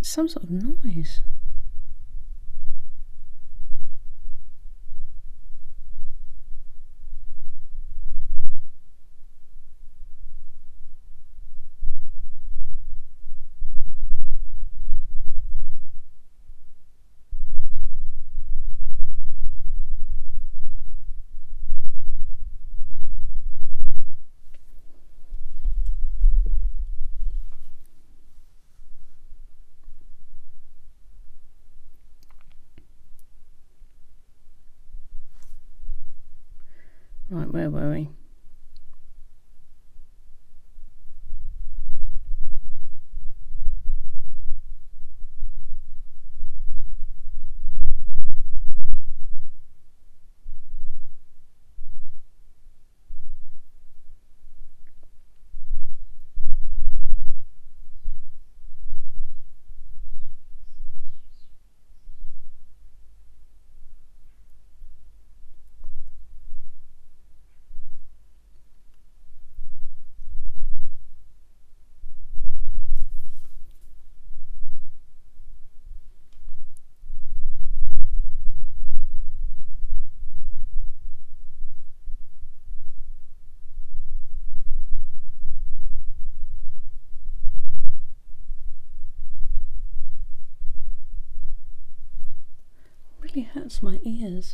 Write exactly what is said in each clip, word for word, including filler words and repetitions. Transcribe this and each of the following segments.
Some sort of noise. Right, where were we? Really hurts my ears.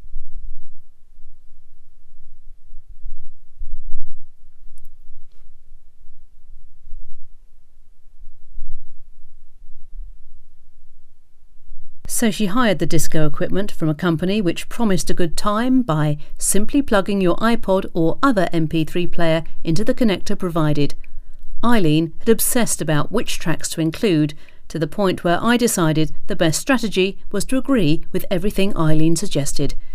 So she hired the disco equipment from a company which promised a good time by simply plugging your iPod or other M P three player into the connector provided. Eileen had obsessed about which tracks to include, to the point where I decided the best strategy was to agree with everything Eileen suggested.